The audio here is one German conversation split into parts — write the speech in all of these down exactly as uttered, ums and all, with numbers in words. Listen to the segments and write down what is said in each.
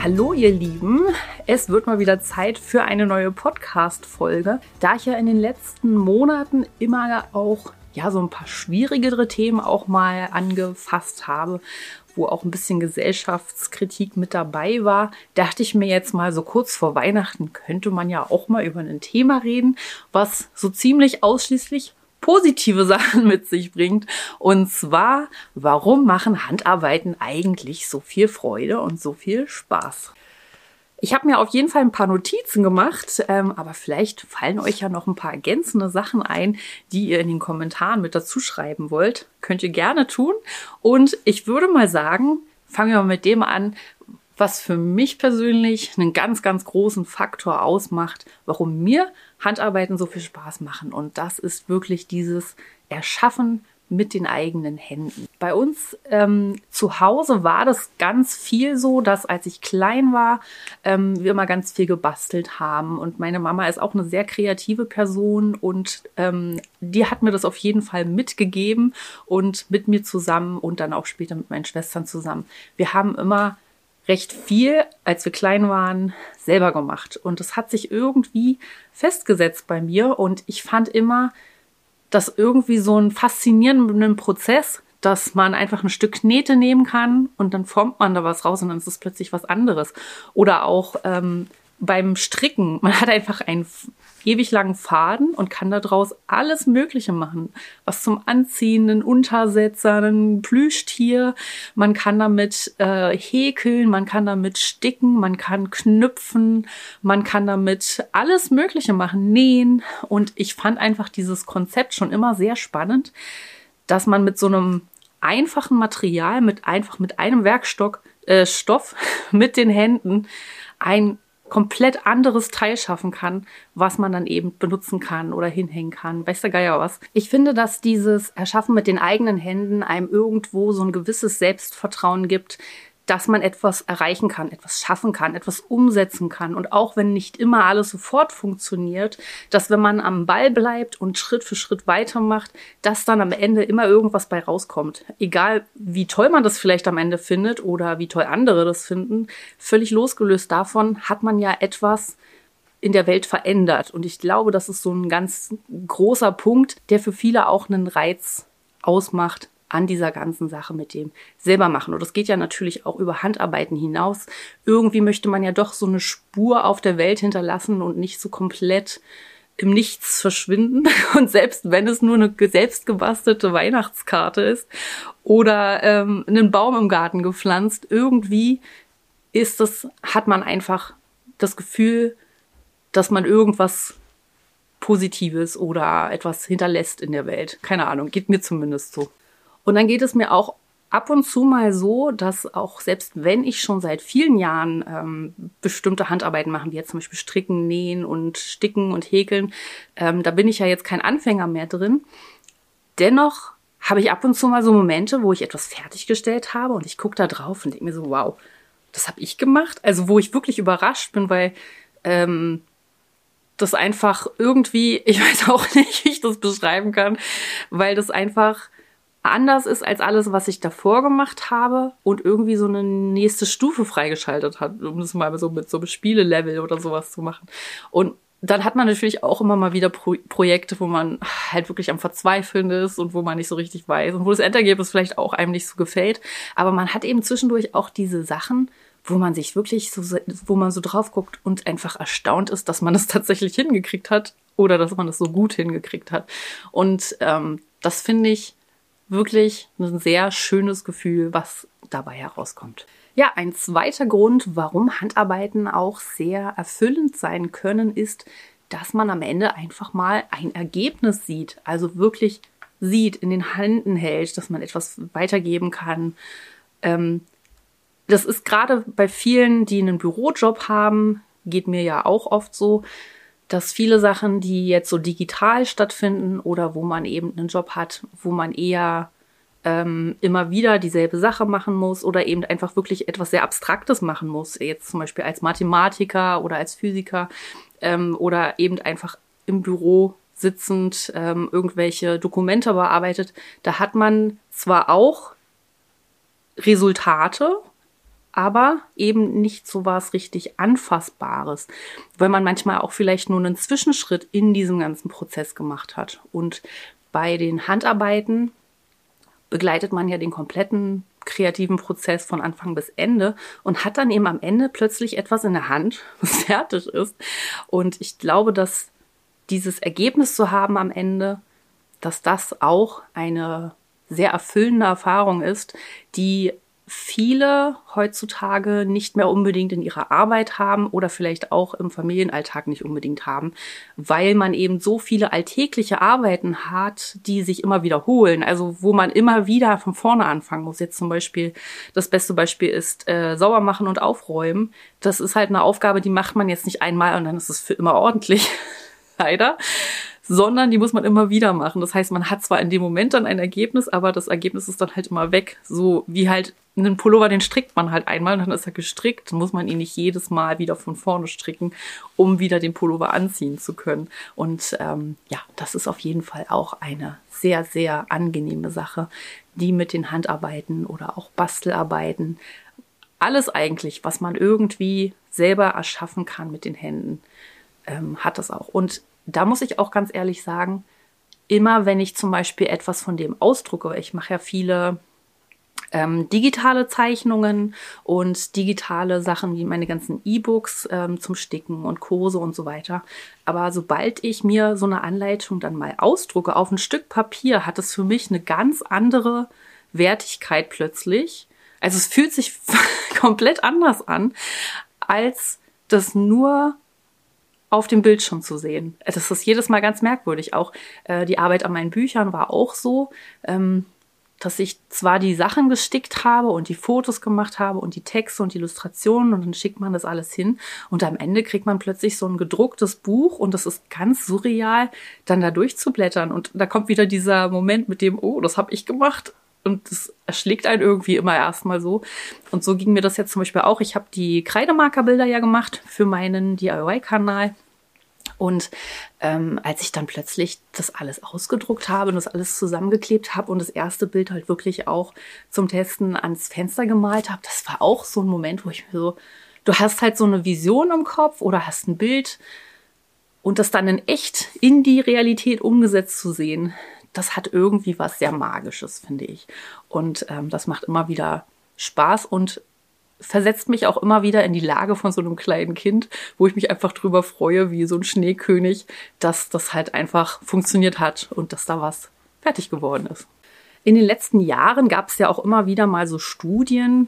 Hallo ihr Lieben, es wird mal wieder Zeit für eine neue Podcast-Folge. Da ich ja in den letzten Monaten immer auch ja so ein paar schwierigere Themen auch mal angefasst habe, wo auch ein bisschen Gesellschaftskritik mit dabei war, dachte ich mir jetzt mal so kurz vor Weihnachten könnte man ja auch mal über ein Thema reden, was so ziemlich ausschließlich positive Sachen mit sich bringt. Und zwar, warum machen Handarbeiten eigentlich so viel Freude und so viel Spaß? Ich habe mir auf jeden Fall ein paar Notizen gemacht, ähm, aber vielleicht fallen euch ja noch ein paar ergänzende Sachen ein, die ihr in den Kommentaren mit dazu schreiben wollt. Könnt ihr gerne tun. Und ich würde mal sagen, fangen wir mal mit dem an, was für mich persönlich einen ganz, ganz großen Faktor ausmacht, warum mir Handarbeiten so viel Spaß machen. Und das ist wirklich dieses Erschaffen mit den eigenen Händen. Bei uns ähm, zu Hause war das ganz viel so, dass als ich klein war, ähm, wir immer ganz viel gebastelt haben. Und meine Mama ist auch eine sehr kreative Person und ähm, die hat mir das auf jeden Fall mitgegeben und mit mir zusammen und dann auch später mit meinen Schwestern zusammen. Wir haben immer recht viel, als wir klein waren, selber gemacht. Und das hat sich irgendwie festgesetzt bei mir. Und ich fand immer das irgendwie so einen faszinierenden Prozess, dass man einfach ein Stück Knete nehmen kann und dann formt man da was raus und dann ist es plötzlich was anderes. Oder auch ähm, beim Stricken. Man hat einfach einen ewig langen Faden und kann daraus alles Mögliche machen. Was zum Anziehen, einen Untersetzer, ein Plüschtier. Man kann damit äh, häkeln, man kann damit sticken, man kann knüpfen, man kann damit alles Mögliche machen, nähen. Und ich fand einfach dieses Konzept schon immer sehr spannend, dass man mit so einem einfachen Material, mit einfach mit einem Werkstoff, äh, Stoff, mit den Händen ein komplett anderes Teil schaffen kann, was man dann eben benutzen kann oder hinhängen kann. Weiß der Geier was. Ich finde, dass dieses Erschaffen mit den eigenen Händen einem irgendwo so ein gewisses Selbstvertrauen gibt, dass man etwas erreichen kann, etwas schaffen kann, etwas umsetzen kann. Und auch wenn nicht immer alles sofort funktioniert, dass wenn man am Ball bleibt und Schritt für Schritt weitermacht, dass dann am Ende immer irgendwas bei rauskommt. Egal, wie toll man das vielleicht am Ende findet oder wie toll andere das finden, völlig losgelöst davon hat man ja etwas in der Welt verändert. Und ich glaube, das ist so ein ganz großer Punkt, der für viele auch einen Reiz ausmacht an dieser ganzen Sache mit dem selber machen. Und das geht ja natürlich auch über Handarbeiten hinaus. Irgendwie möchte man ja doch so eine Spur auf der Welt hinterlassen und nicht so komplett im Nichts verschwinden. Und selbst wenn es nur eine selbst gebastelte Weihnachtskarte ist oder ähm, einen Baum im Garten gepflanzt, irgendwie ist das, hat man einfach das Gefühl, dass man irgendwas Positives oder etwas hinterlässt in der Welt. Keine Ahnung, geht mir zumindest so. Und dann geht es mir auch ab und zu mal so, dass auch selbst wenn ich schon seit vielen Jahren ähm, bestimmte Handarbeiten mache, wie jetzt zum Beispiel Stricken, Nähen und Sticken und Häkeln, ähm, da bin ich ja jetzt kein Anfänger mehr drin. Dennoch habe ich ab und zu mal so Momente, wo ich etwas fertiggestellt habe und ich gucke da drauf und denke mir so, wow, das habe ich gemacht. Also wo ich wirklich überrascht bin, weil ähm, das einfach irgendwie, ich weiß auch nicht, wie ich das beschreiben kann, weil das einfach anders ist als alles, was ich davor gemacht habe und irgendwie so eine nächste Stufe freigeschaltet hat, um das mal so mit so einem Spielelevel oder sowas zu machen. Und dann hat man natürlich auch immer mal wieder Pro- Projekte, wo man halt wirklich am Verzweifeln ist und wo man nicht so richtig weiß und wo das Endergebnis vielleicht auch einem nicht so gefällt. Aber man hat eben zwischendurch auch diese Sachen, wo man sich wirklich so, wo man so drauf guckt und einfach erstaunt ist, dass man es tatsächlich hingekriegt hat oder dass man es so gut hingekriegt hat. Und ähm, das finde ich wirklich ein sehr schönes Gefühl, was dabei herauskommt. Ja, ein zweiter Grund, warum Handarbeiten auch sehr erfüllend sein können, ist, dass man am Ende einfach mal ein Ergebnis sieht. Also wirklich sieht, in den Händen hält, dass man etwas weitergeben kann. Ähm, das ist gerade bei vielen, die einen Bürojob haben, geht mir ja auch oft so, dass viele Sachen, die jetzt so digital stattfinden oder wo man eben einen Job hat, wo man eher ähm, immer wieder dieselbe Sache machen muss oder eben einfach wirklich etwas sehr Abstraktes machen muss, jetzt zum Beispiel als Mathematiker oder als Physiker ähm, oder eben einfach im Büro sitzend ähm, irgendwelche Dokumente bearbeitet, da hat man zwar auch Resultate, aber eben nicht so was richtig Anfassbares, weil man manchmal auch vielleicht nur einen Zwischenschritt in diesem ganzen Prozess gemacht hat. Und bei den Handarbeiten begleitet man ja den kompletten kreativen Prozess von Anfang bis Ende und hat dann eben am Ende plötzlich etwas in der Hand, was fertig ist. Und ich glaube, dass dieses Ergebnis zu haben am Ende, dass das auch eine sehr erfüllende Erfahrung ist, die viele heutzutage nicht mehr unbedingt in ihrer Arbeit haben oder vielleicht auch im Familienalltag nicht unbedingt haben, weil man eben so viele alltägliche Arbeiten hat, die sich immer wiederholen, also wo man immer wieder von vorne anfangen muss. Jetzt zum Beispiel, das beste Beispiel ist äh, sauber machen und aufräumen. Das ist halt eine Aufgabe, die macht man jetzt nicht einmal und dann ist es für immer ordentlich, leider, sondern die muss man immer wieder machen. Das heißt, man hat zwar in dem Moment dann ein Ergebnis, aber das Ergebnis ist dann halt immer weg. So wie halt einen Pullover, den strickt man halt einmal und dann ist er gestrickt. Dann muss man ihn nicht jedes Mal wieder von vorne stricken, um wieder den Pullover anziehen zu können. Und ähm, ja, das ist auf jeden Fall auch eine sehr, sehr angenehme Sache, die mit den Handarbeiten oder auch Bastelarbeiten, alles eigentlich, was man irgendwie selber erschaffen kann mit den Händen, ähm, hat das auch. Und da muss ich auch ganz ehrlich sagen, immer wenn ich zum Beispiel etwas von dem ausdrucke, ich mache ja viele ähm, digitale Zeichnungen und digitale Sachen wie meine ganzen E-Books ähm, zum Sticken und Kurse und so weiter. Aber sobald ich mir so eine Anleitung dann mal ausdrucke auf ein Stück Papier, hat es für mich eine ganz andere Wertigkeit plötzlich. Also es fühlt sich komplett anders an, als das nur auf dem Bildschirm zu sehen. Das ist jedes Mal ganz merkwürdig. Auch äh, die Arbeit an meinen Büchern war auch so, ähm, dass ich zwar die Sachen gestickt habe und die Fotos gemacht habe und die Texte und die Illustrationen und dann schickt man das alles hin und am Ende kriegt man plötzlich so ein gedrucktes Buch und das ist ganz surreal, dann da durchzublättern und da kommt wieder dieser Moment mit dem, oh, das habe ich gemacht. Und das erschlägt einen irgendwie immer erstmal so. Und so ging mir das jetzt zum Beispiel auch. Ich habe die Kreidemarkerbilder ja gemacht für meinen D I Y-Kanal. Und ähm, als ich dann plötzlich das alles ausgedruckt habe und das alles zusammengeklebt habe und das erste Bild halt wirklich auch zum Testen ans Fenster gemalt habe, das war auch so ein Moment, wo ich mir so, du hast halt so eine Vision im Kopf oder hast ein Bild und das dann in echt in die Realität umgesetzt zu sehen, das hat irgendwie was sehr Magisches, finde ich. Und ähm, das macht immer wieder Spaß und versetzt mich auch immer wieder in die Lage von so einem kleinen Kind, wo ich mich einfach drüber freue, wie so ein Schneekönig, dass das halt einfach funktioniert hat und dass da was fertig geworden ist. In den letzten Jahren gab es ja auch immer wieder mal so Studien,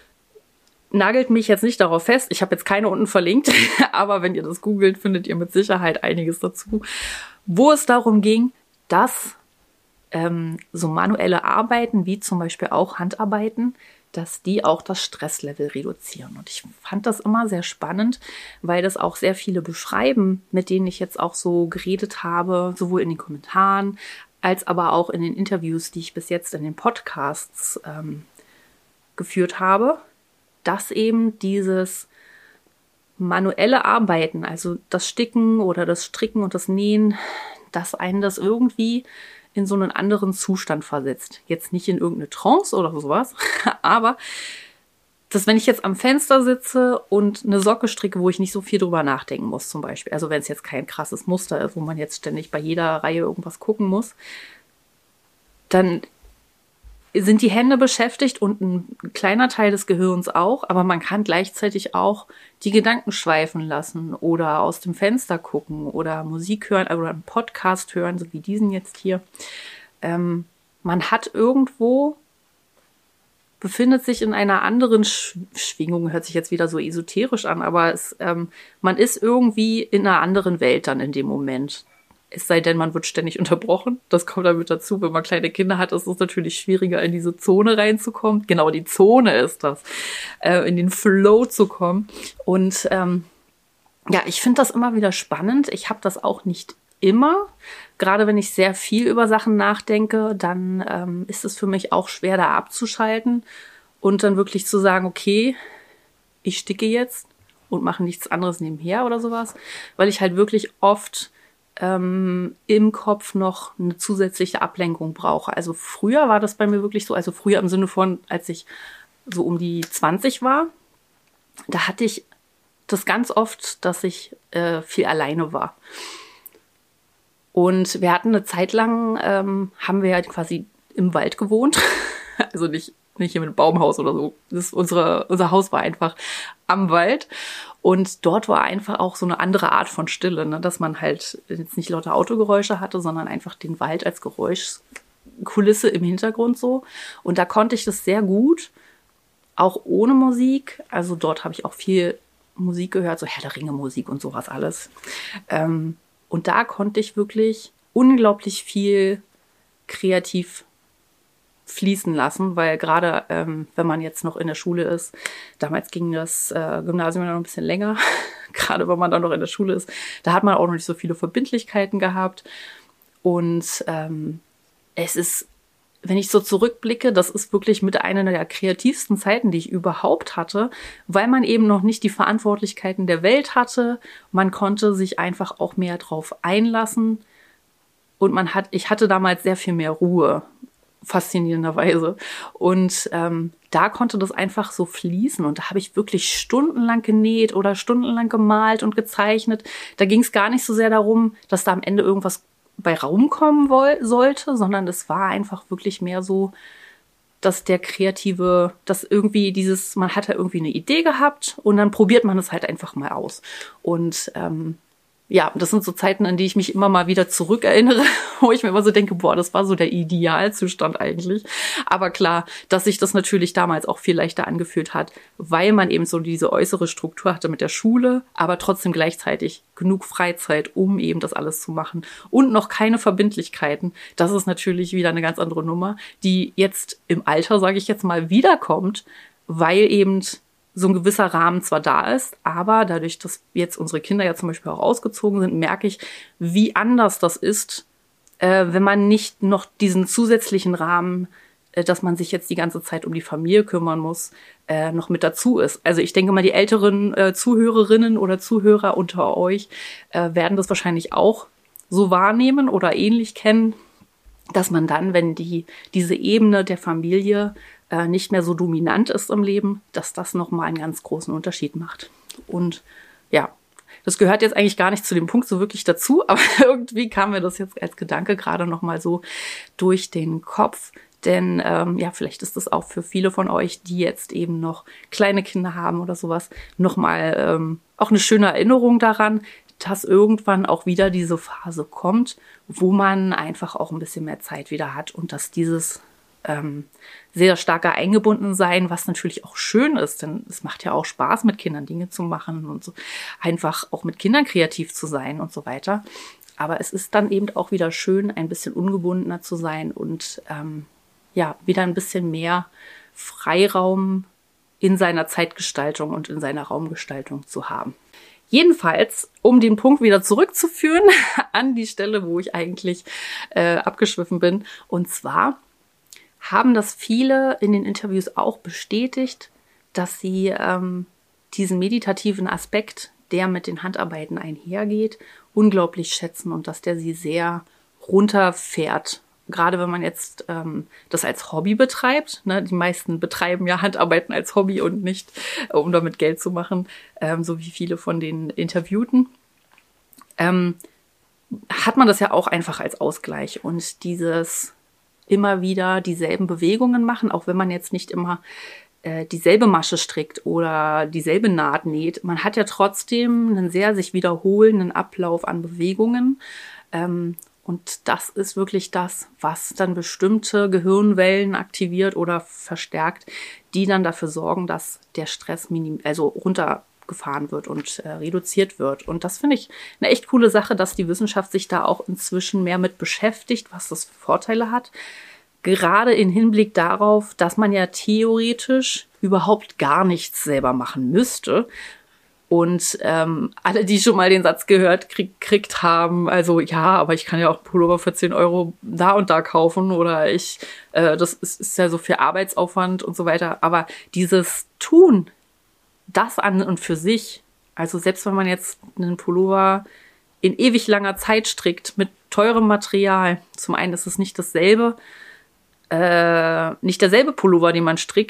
nagelt mich jetzt nicht darauf fest, ich habe jetzt keine unten verlinkt, aber wenn ihr das googelt, findet ihr mit Sicherheit einiges dazu, wo es darum ging, dass ähm, so manuelle Arbeiten, wie zum Beispiel auch Handarbeiten, dass die auch das Stresslevel reduzieren. Und ich fand das immer sehr spannend, weil das auch sehr viele beschreiben, mit denen ich jetzt auch so geredet habe, sowohl in den Kommentaren als aber auch in den Interviews, die ich bis jetzt in den Podcasts ähm, geführt habe, dass eben dieses manuelle Arbeiten, also das Sticken oder das Stricken und das Nähen, dass einen das irgendwie in so einen anderen Zustand versetzt. Jetzt nicht in irgendeine Trance oder sowas, aber dass wenn ich jetzt am Fenster sitze und eine Socke stricke, wo ich nicht so viel drüber nachdenken muss zum Beispiel, also wenn es jetzt kein krasses Muster ist, wo man jetzt ständig bei jeder Reihe irgendwas gucken muss, dann sind die Hände beschäftigt und ein kleiner Teil des Gehirns auch, aber man kann gleichzeitig auch die Gedanken schweifen lassen oder aus dem Fenster gucken oder Musik hören oder einen Podcast hören, so wie diesen jetzt hier. Ähm, man hat irgendwo, befindet sich in einer anderen Sch- Schwingung, hört sich jetzt wieder so esoterisch an, aber es, ähm, man ist irgendwie in einer anderen Welt dann in dem Moment. Es sei denn, man wird ständig unterbrochen. Das kommt damit dazu. Wenn man kleine Kinder hat, ist es natürlich schwieriger, in diese Zone reinzukommen. Genau, die Zone ist das. Äh, in den Flow zu kommen. Und ähm, ja, ich finde das immer wieder spannend. Ich habe das auch nicht immer. Gerade wenn ich sehr viel über Sachen nachdenke, dann ähm, ist es für mich auch schwer, da abzuschalten und dann wirklich zu sagen, okay, ich sticke jetzt und mache nichts anderes nebenher oder sowas. Weil ich halt wirklich oft Ähm, im Kopf noch eine zusätzliche Ablenkung brauche. Also früher war das bei mir wirklich so, also früher im Sinne von, als ich so um die zwanzig war, da hatte ich das ganz oft, dass ich äh, viel alleine war. Und wir hatten eine Zeit lang, ähm, haben wir ja quasi im Wald gewohnt. Also nicht, nicht hier mit einem Baumhaus oder so. Das ist unsere, unser Haus war einfach am Wald. Und dort war einfach auch so eine andere Art von Stille, ne? Dass man halt jetzt nicht lauter Autogeräusche hatte, sondern einfach den Wald als Geräuschkulisse im Hintergrund so. Und da konnte ich das sehr gut, auch ohne Musik. Also dort habe ich auch viel Musik gehört, so Herr der Ringe Musik und sowas alles. Ähm, und da konnte ich wirklich unglaublich viel kreativ fließen lassen, weil gerade ähm, wenn man jetzt noch in der Schule ist, damals ging das äh, Gymnasium noch ein bisschen länger, gerade wenn man dann noch in der Schule ist, da hat man auch noch nicht so viele Verbindlichkeiten gehabt. Und ähm, es ist, wenn ich so zurückblicke, das ist wirklich mit einer der kreativsten Zeiten, die ich überhaupt hatte, weil man eben noch nicht die Verantwortlichkeiten der Welt hatte. Man konnte sich einfach auch mehr drauf einlassen. Und man hat, ich hatte damals sehr viel mehr Ruhe, faszinierenderweise. Und ähm, da konnte das einfach so fließen. Und da habe ich wirklich stundenlang genäht oder stundenlang gemalt und gezeichnet. Da ging es gar nicht so sehr darum, dass da am Ende irgendwas bei Raum kommen woll- sollte, sondern es war einfach wirklich mehr so, dass der kreative, dass irgendwie dieses, man hat ja irgendwie eine Idee gehabt und dann probiert man es halt einfach mal aus. Und ähm, ja, das sind so Zeiten, an die ich mich immer mal wieder zurückerinnere, wo ich mir immer so denke, boah, das war so der Idealzustand eigentlich. Aber klar, dass sich das natürlich damals auch viel leichter angefühlt hat, weil man eben so diese äußere Struktur hatte mit der Schule, aber trotzdem gleichzeitig genug Freizeit, um eben das alles zu machen. Und noch keine Verbindlichkeiten. Das ist natürlich wieder eine ganz andere Nummer, die jetzt im Alter, sage ich jetzt mal, wiederkommt, weil eben so ein gewisser Rahmen zwar da ist, aber dadurch, dass jetzt unsere Kinder ja zum Beispiel auch ausgezogen sind, merke ich, wie anders das ist, äh, wenn man nicht noch diesen zusätzlichen Rahmen, äh, dass man sich jetzt die ganze Zeit um die Familie kümmern muss, äh, noch mit dazu ist. Also ich denke mal, die älteren äh, Zuhörerinnen oder Zuhörer unter euch äh, werden das wahrscheinlich auch so wahrnehmen oder ähnlich kennen, dass man dann, wenn die diese Ebene der Familie äh, nicht mehr so dominant ist im Leben, dass das nochmal einen ganz großen Unterschied macht. Und ja, das gehört jetzt eigentlich gar nicht zu dem Punkt so wirklich dazu, aber irgendwie kam mir das jetzt als Gedanke gerade nochmal so durch den Kopf. Denn ähm, ja, vielleicht ist das auch für viele von euch, die jetzt eben noch kleine Kinder haben oder sowas, nochmal ähm, auch eine schöne Erinnerung daran, dass irgendwann auch wieder diese Phase kommt, wo man einfach auch ein bisschen mehr Zeit wieder hat und dass dieses ähm, sehr starker Eingebundensein, was natürlich auch schön ist, denn es macht ja auch Spaß, mit Kindern Dinge zu machen und so einfach auch mit Kindern kreativ zu sein und so weiter. Aber es ist dann eben auch wieder schön, ein bisschen ungebundener zu sein und ähm, ja, wieder ein bisschen mehr Freiraum in seiner Zeitgestaltung und in seiner Raumgestaltung zu haben. Jedenfalls, um den Punkt wieder zurückzuführen an die Stelle, wo ich eigentlich äh, abgeschwiffen bin. Und zwar haben das viele in den Interviews auch bestätigt, dass sie ähm, diesen meditativen Aspekt, der mit den Handarbeiten einhergeht, unglaublich schätzen und dass der sie sehr runterfährt. Gerade wenn man jetzt ähm, das als Hobby betreibt, ne, die meisten betreiben ja Handarbeiten als Hobby und nicht, äh, um damit Geld zu machen, ähm, so wie viele von den Interviewten, ähm, hat man das ja auch einfach als Ausgleich. Und dieses immer wieder dieselben Bewegungen machen, auch wenn man jetzt nicht immer äh, dieselbe Masche strickt oder dieselbe Naht näht, man hat ja trotzdem einen sehr sich wiederholenden Ablauf an Bewegungen, ähm, und das ist wirklich das, was dann bestimmte Gehirnwellen aktiviert oder verstärkt, die dann dafür sorgen, dass der Stress minim- also runtergefahren wird und äh, reduziert wird. Und das finde ich eine echt coole Sache, dass die Wissenschaft sich da auch inzwischen mehr mit beschäftigt, was das für Vorteile hat. Gerade im Hinblick darauf, dass man ja theoretisch überhaupt gar nichts selber machen müsste. Und ähm, alle, die schon mal den Satz gehört krieg, kriegt haben, also ja, aber ich kann ja auch Pullover für zehn Euro da und da kaufen oder ich, äh, das ist, ist ja so viel Arbeitsaufwand und so weiter. Aber dieses Tun, das an und für sich, also selbst wenn man jetzt einen Pullover in ewig langer Zeit strickt mit teurem Material, zum einen ist es nicht dasselbe, äh, nicht derselbe Pullover, den man strickt,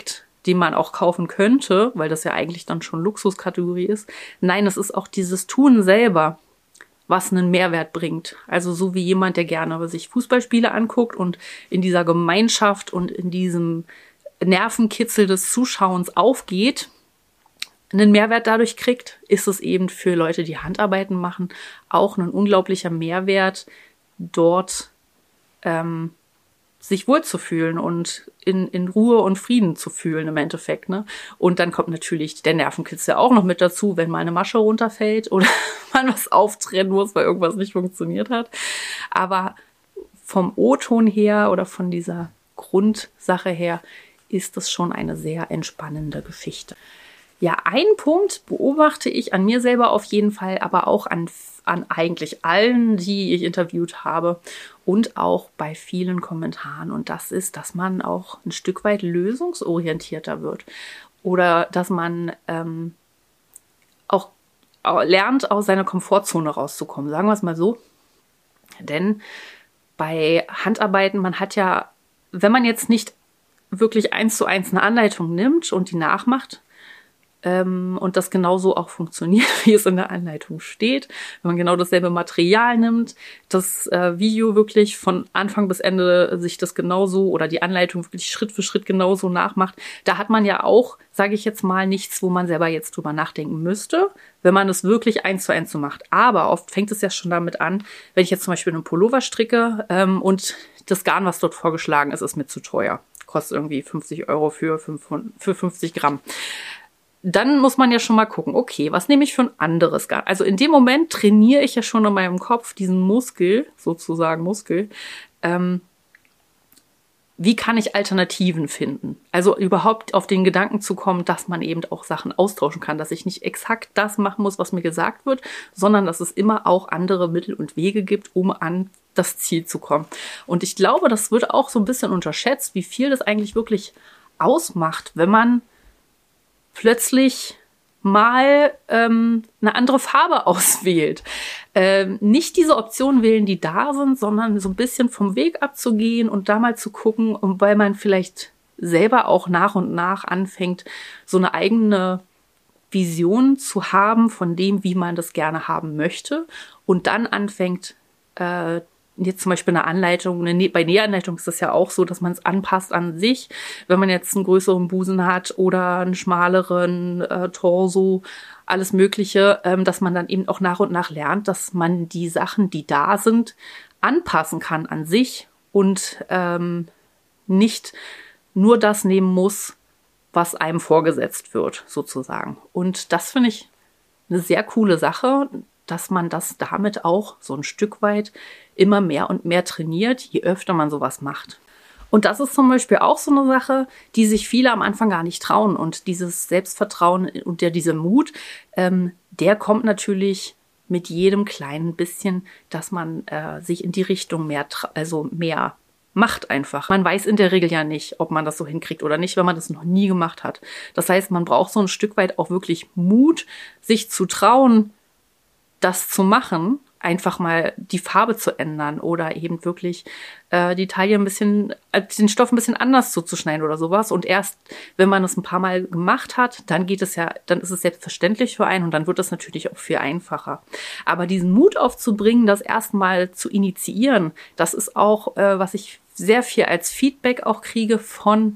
den man auch kaufen könnte, weil das ja eigentlich dann schon Luxuskategorie ist. Nein, es ist auch dieses Tun selber, was einen Mehrwert bringt. Also so wie jemand, der gerne sich Fußballspiele anguckt und in dieser Gemeinschaft und in diesem Nervenkitzel des Zuschauens aufgeht, einen Mehrwert dadurch kriegt, ist es eben für Leute, die Handarbeiten machen, auch ein unglaublicher Mehrwert, dort ähm, sich wohlzufühlen und in, in Ruhe und Frieden zu fühlen im Endeffekt, ne? Und dann kommt natürlich der Nervenkitzel auch noch mit dazu, wenn mal eine Masche runterfällt oder man was auftrennen muss, weil irgendwas nicht funktioniert hat. Aber vom O-Ton her oder von dieser Grundsache her ist es schon eine sehr entspannende Geschichte. Ja, einen Punkt beobachte ich an mir selber auf jeden Fall, aber auch an, an eigentlich allen, die ich interviewt habe und auch bei vielen Kommentaren. Und das ist, dass man auch ein Stück weit lösungsorientierter wird oder dass man ähm, auch lernt, aus seiner Komfortzone rauszukommen. Sagen wir es mal so. Denn bei Handarbeiten, man hat ja, wenn man jetzt nicht wirklich eins zu eins eine Anleitung nimmt und die nachmacht, Ähm, und das genauso auch funktioniert, wie es in der Anleitung steht. Wenn man genau dasselbe Material nimmt, das äh, Video wirklich von Anfang bis Ende sich das genauso oder die Anleitung wirklich Schritt für Schritt genauso nachmacht, da hat man ja auch, sage ich jetzt mal, nichts, wo man selber jetzt drüber nachdenken müsste, wenn man es wirklich eins zu eins so macht. Aber oft fängt es ja schon damit an, wenn ich jetzt zum Beispiel einen Pullover stricke ähm, und das Garn, was dort vorgeschlagen ist, ist mir zu teuer. Kostet irgendwie fünfzig Euro für, fünfhundert, für fünfzig Gramm. Dann muss man ja schon mal gucken, okay, was nehme ich für ein anderes Garn? Also in dem Moment trainiere ich ja schon in meinem Kopf diesen Muskel, sozusagen Muskel. Ähm, wie kann ich Alternativen finden? Also überhaupt auf den Gedanken zu kommen, dass man eben auch Sachen austauschen kann, dass ich nicht exakt das machen muss, was mir gesagt wird, sondern dass es immer auch andere Mittel und Wege gibt, um an das Ziel zu kommen. Und ich glaube, das wird auch so ein bisschen unterschätzt, wie viel das eigentlich wirklich ausmacht, wenn man plötzlich mal ähm, eine andere Farbe auswählt. Ähm, nicht diese Optionen wählen, die da sind, sondern so ein bisschen vom Weg abzugehen und da mal zu gucken, weil man vielleicht selber auch nach und nach anfängt, so eine eigene Vision zu haben von dem, wie man das gerne haben möchte und dann anfängt, äh, jetzt zum Beispiel eine Anleitung, eine Nä- bei Nähanleitung ist das ja auch so, dass man es anpasst an sich. Wenn man jetzt einen größeren Busen hat oder einen schmaleren äh, Torso, alles Mögliche, ähm, dass man dann eben auch nach und nach lernt, dass man die Sachen, die da sind, anpassen kann an sich und ähm, nicht nur das nehmen muss, was einem vorgesetzt wird, sozusagen. Und das finde ich eine sehr coole Sache, dass man das damit auch so ein Stück weit immer mehr und mehr trainiert, je öfter man sowas macht. Und das ist zum Beispiel auch so eine Sache, die sich viele am Anfang gar nicht trauen. Und dieses Selbstvertrauen und der, dieser Mut, ähm, der kommt natürlich mit jedem kleinen bisschen, dass man äh, sich in die Richtung mehr, also mehr macht einfach. Man weiß in der Regel ja nicht, ob man das so hinkriegt oder nicht, wenn man das noch nie gemacht hat. Das heißt, man braucht so ein Stück weit auch wirklich Mut, sich zu trauen, das zu machen, einfach mal die Farbe zu ändern oder eben wirklich äh, die Taille ein bisschen, äh, den Stoff ein bisschen anders zuzuschneiden oder sowas. Und erst, wenn man es ein paar Mal gemacht hat, dann geht es ja, dann ist es selbstverständlich für einen und dann wird es natürlich auch viel einfacher. Aber diesen Mut aufzubringen, das erstmal zu initiieren, das ist auch, äh, was ich sehr viel als Feedback auch kriege von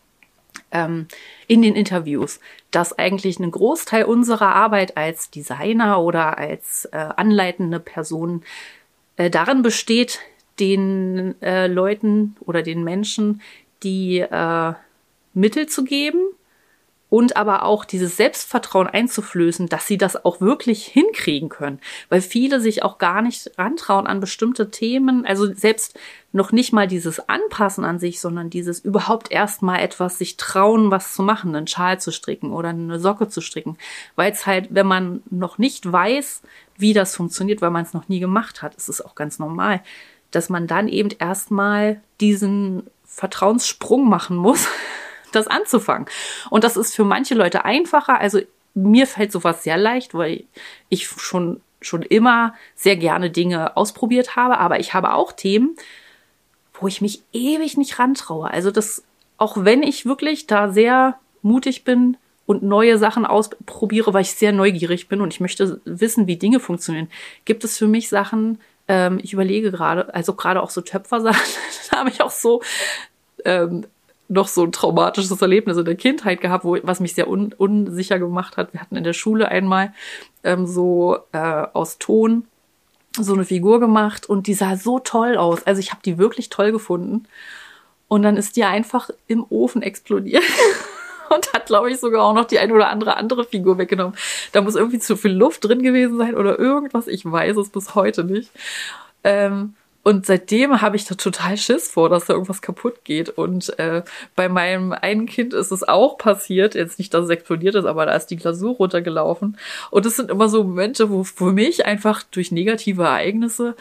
ähm, in den Interviews, dass eigentlich ein Großteil unserer Arbeit als Designer oder als äh, anleitende Person äh, darin besteht, den äh, Leuten oder den Menschen die äh, Mittel zu geben und aber auch dieses Selbstvertrauen einzuflößen, dass sie das auch wirklich hinkriegen können. Weil viele sich auch gar nicht rantrauen an bestimmte Themen, also selbst noch nicht mal dieses Anpassen an sich, sondern dieses überhaupt erstmal etwas sich trauen, was zu machen, einen Schal zu stricken oder eine Socke zu stricken. Weil es halt, wenn man noch nicht weiß, wie das funktioniert, weil man es noch nie gemacht hat, ist es auch ganz normal, dass man dann eben erstmal diesen Vertrauenssprung machen muss, das anzufangen. Und das ist für manche Leute einfacher. Also mir fällt sowas sehr leicht, weil ich schon, schon immer sehr gerne Dinge ausprobiert habe. Aber ich habe auch Themen, wo ich mich ewig nicht rantraue. Also das, auch wenn ich wirklich da sehr mutig bin und neue Sachen ausprobiere, weil ich sehr neugierig bin und ich möchte wissen, wie Dinge funktionieren, gibt es für mich Sachen, ähm, ich überlege gerade, also gerade auch so Töpfersachen, da habe ich auch so ähm, noch so ein traumatisches Erlebnis in der Kindheit gehabt, wo, was mich sehr un, unsicher gemacht hat. Wir hatten in der Schule einmal ähm, so äh, aus Ton so eine Figur gemacht und die sah so toll aus. Also ich habe die wirklich toll gefunden. Und dann ist die einfach im Ofen explodiert und hat, glaube ich, sogar auch noch die eine oder andere andere Figur weggenommen. Da muss irgendwie zu viel Luft drin gewesen sein oder irgendwas. Ich weiß es bis heute nicht. Ähm, und seitdem habe ich da total Schiss vor, dass da irgendwas kaputt geht. Und äh, bei meinem einen Kind ist es auch passiert. Jetzt nicht, dass es explodiert ist, aber da ist die Glasur runtergelaufen. Und es sind immer so Momente, wo für mich einfach durch negative Ereignisse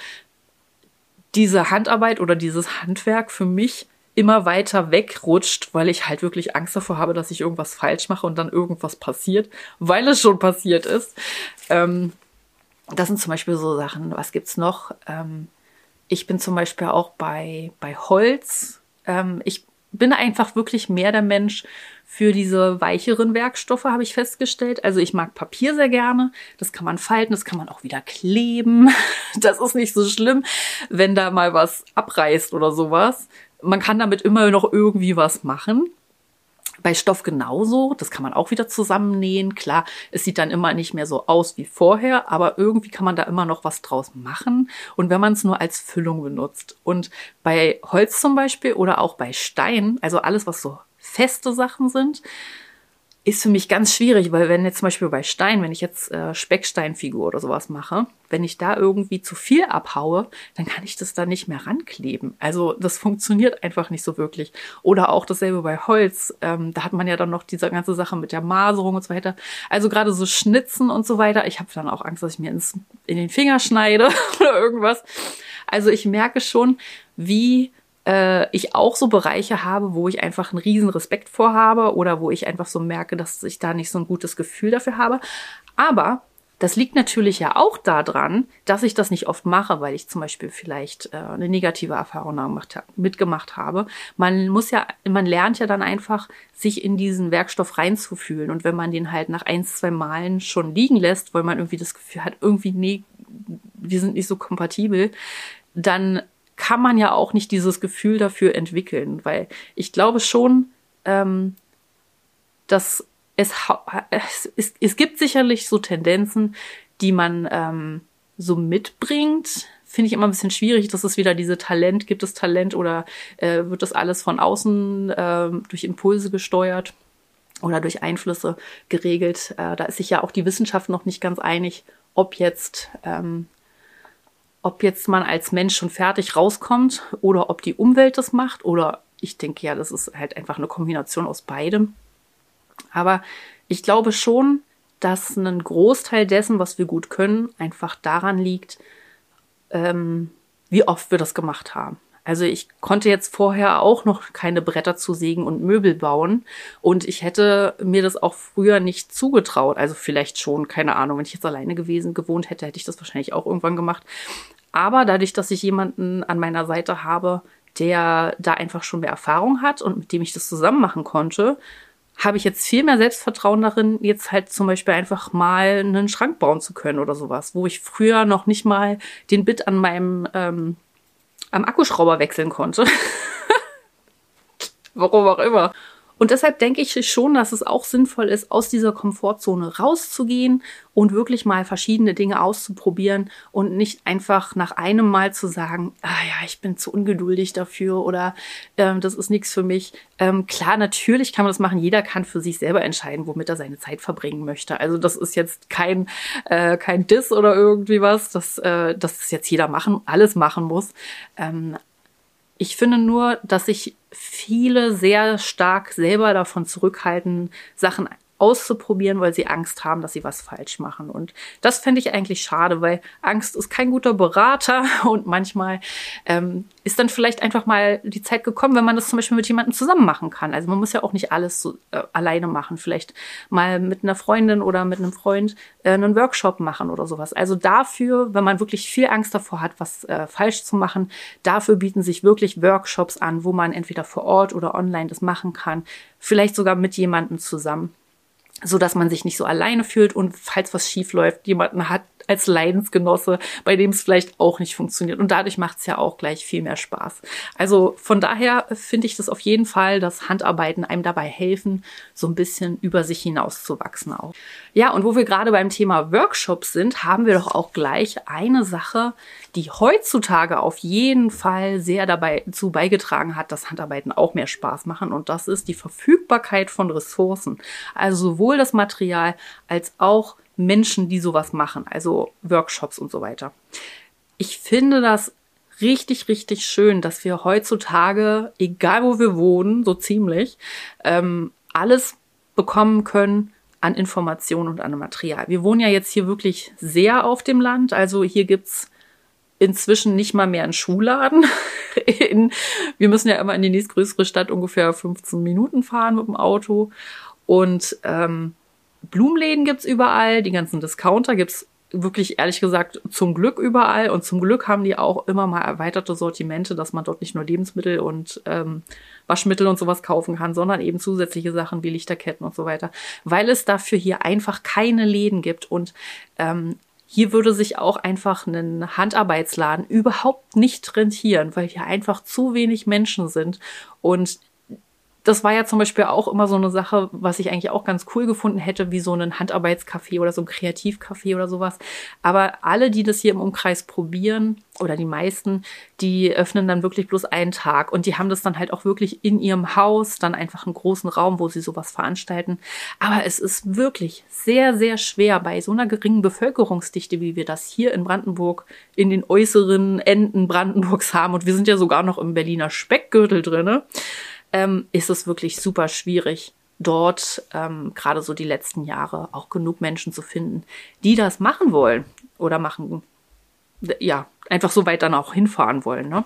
diese Handarbeit oder dieses Handwerk für mich immer weiter wegrutscht, weil ich halt wirklich Angst davor habe, dass ich irgendwas falsch mache und dann irgendwas passiert, weil es schon passiert ist. Ähm, das sind zum Beispiel so Sachen. Was gibt's noch? Ähm, ich bin zum Beispiel auch bei, bei Holz. Ähm, ich bin einfach wirklich mehr der Mensch für diese weicheren Werkstoffe, habe ich festgestellt. Also ich mag Papier sehr gerne. Das kann man falten, das kann man auch wieder kleben. Das ist nicht so schlimm, wenn da mal was abreißt oder sowas. Man kann damit immer noch irgendwie was machen. Bei Stoff genauso. Das kann man auch wieder zusammennähen. Klar, es sieht dann immer nicht mehr so aus wie vorher, aber irgendwie kann man da immer noch was draus machen. Und wenn man es nur als Füllung benutzt. Und bei Holz zum Beispiel oder auch bei Stein, also alles, was so feste Sachen sind, ist für mich ganz schwierig, weil wenn jetzt zum Beispiel bei Stein, wenn ich jetzt äh, Specksteinfigur oder sowas mache, wenn ich da irgendwie zu viel abhaue, dann kann ich das da nicht mehr rankleben. Also das funktioniert einfach nicht so wirklich. Oder auch dasselbe bei Holz. Ähm, da hat man ja dann noch diese ganze Sache mit der Maserung und so weiter. Also gerade so Schnitzen und so weiter. Ich habe dann auch Angst, dass ich mir ins, in den Finger schneide oder irgendwas. Also ich merke schon, wie ich auch so Bereiche habe, wo ich einfach einen riesen Respekt vor habe oder wo ich einfach so merke, dass ich da nicht so ein gutes Gefühl dafür habe. Aber das liegt natürlich ja auch daran, dass ich das nicht oft mache, weil ich zum Beispiel vielleicht äh, eine negative Erfahrung gemacht, mitgemacht habe. Man muss ja, man lernt ja dann einfach, sich in diesen Werkstoff reinzufühlen. Und wenn man den halt nach ein, zwei Malen schon liegen lässt, weil man irgendwie das Gefühl hat, irgendwie, nee, wir sind nicht so kompatibel, dann kann man ja auch nicht dieses Gefühl dafür entwickeln, weil ich glaube schon, ähm, dass es, es, es gibt sicherlich so Tendenzen, die man ähm, so mitbringt. Finde ich immer ein bisschen schwierig, dass es wieder diese Talent, gibt es Talent oder äh, wird das alles von außen äh, durch Impulse gesteuert oder durch Einflüsse geregelt. Äh, da ist sich ja auch die Wissenschaft noch nicht ganz einig, ob jetzt ähm, ob jetzt man als Mensch schon fertig rauskommt oder ob die Umwelt das macht oder ich denke ja, das ist halt einfach eine Kombination aus beidem. Aber ich glaube schon, dass ein Großteil dessen, was wir gut können, einfach daran liegt, ähm, wie oft wir das gemacht haben. Also ich konnte jetzt vorher auch noch keine Bretter zusägen und Möbel bauen und ich hätte mir das auch früher nicht zugetraut. Also vielleicht schon, keine Ahnung, wenn ich jetzt alleine gewesen, gewohnt hätte, hätte ich das wahrscheinlich auch irgendwann gemacht. Aber dadurch, dass ich jemanden an meiner Seite habe, der da einfach schon mehr Erfahrung hat und mit dem ich das zusammen machen konnte, habe ich jetzt viel mehr Selbstvertrauen darin, jetzt halt zum Beispiel einfach mal einen Schrank bauen zu können oder sowas, wo ich früher noch nicht mal den Bit an meinem ähm, am Akkuschrauber wechseln konnte. Warum auch immer. Und deshalb denke ich schon, dass es auch sinnvoll ist, aus dieser Komfortzone rauszugehen und wirklich mal verschiedene Dinge auszuprobieren und nicht einfach nach einem Mal zu sagen, ah ja, ich bin zu ungeduldig dafür oder ähm, das ist nichts für mich. Ähm, klar, natürlich kann man das machen. Jeder kann für sich selber entscheiden, womit er seine Zeit verbringen möchte. Also das ist jetzt kein äh, kein Diss oder irgendwie was, dass äh, das jetzt jeder machen, alles machen muss. Ähm, Ich finde nur, dass sich viele sehr stark selber davon zurückhalten, Sachen auszuprobieren, weil sie Angst haben, dass sie was falsch machen. Und das fände ich eigentlich schade, weil Angst ist kein guter Berater und manchmal ähm, ist dann vielleicht einfach mal die Zeit gekommen, wenn man das zum Beispiel mit jemandem zusammen machen kann. Also man muss ja auch nicht alles so äh, alleine machen. Vielleicht mal mit einer Freundin oder mit einem Freund äh, einen Workshop machen oder sowas. Also dafür, wenn man wirklich viel Angst davor hat, was äh, falsch zu machen, dafür bieten sich wirklich Workshops an, wo man entweder vor Ort oder online das machen kann. Vielleicht sogar mit jemandem zusammen, so dass man sich nicht so alleine fühlt und falls was schief läuft, jemanden hat als Leidensgenosse, bei dem es vielleicht auch nicht funktioniert. Und dadurch macht es ja auch gleich viel mehr Spaß. Also von daher finde ich das auf jeden Fall, dass Handarbeiten einem dabei helfen, so ein bisschen über sich hinauszuwachsen auch. Ja, und wo wir gerade beim Thema Workshops sind, haben wir doch auch gleich eine Sache, die heutzutage auf jeden Fall sehr dabei zu beigetragen hat, dass Handarbeiten auch mehr Spaß machen. Und das ist die Verfügbarkeit von Ressourcen. Also sowohl das Material als auch Menschen, die sowas machen, also Workshops und so weiter. Ich finde das richtig, richtig schön, dass wir heutzutage, egal wo wir wohnen, so ziemlich, ähm, alles bekommen können an Informationen und an Material. Wir wohnen ja jetzt hier wirklich sehr auf dem Land, also hier gibt's inzwischen nicht mal mehr einen Schuhladen. In, wir müssen ja immer in die nächstgrößere Stadt ungefähr fünfzehn Minuten fahren mit dem Auto und ähm, Blumenläden gibt's überall, die ganzen Discounter gibt's wirklich, ehrlich gesagt, zum Glück überall. Und zum Glück haben die auch immer mal erweiterte Sortimente, dass man dort nicht nur Lebensmittel und ähm, Waschmittel und sowas kaufen kann, sondern eben zusätzliche Sachen wie Lichterketten und so weiter. Weil es dafür hier einfach keine Läden gibt. Und ähm, hier würde sich auch einfach ein Handarbeitsladen überhaupt nicht rentieren, weil hier einfach zu wenig Menschen sind. Und das war ja zum Beispiel auch immer so eine Sache, was ich eigentlich auch ganz cool gefunden hätte, wie so ein Handarbeitscafé oder so ein Kreativcafé oder sowas. Aber alle, die das hier im Umkreis probieren, oder die meisten, die öffnen dann wirklich bloß einen Tag. Und die haben das dann halt auch wirklich in ihrem Haus, dann einfach einen großen Raum, wo sie sowas veranstalten. Aber es ist wirklich sehr, sehr schwer bei so einer geringen Bevölkerungsdichte, wie wir das hier in Brandenburg, in den äußeren Enden Brandenburgs haben. Und wir sind ja sogar noch im Berliner Speckgürtel drin. Ähm, ist es wirklich super schwierig, dort ähm, gerade so die letzten Jahre auch genug Menschen zu finden, die das machen wollen oder machen, ja, einfach so weit dann auch hinfahren wollen, ne?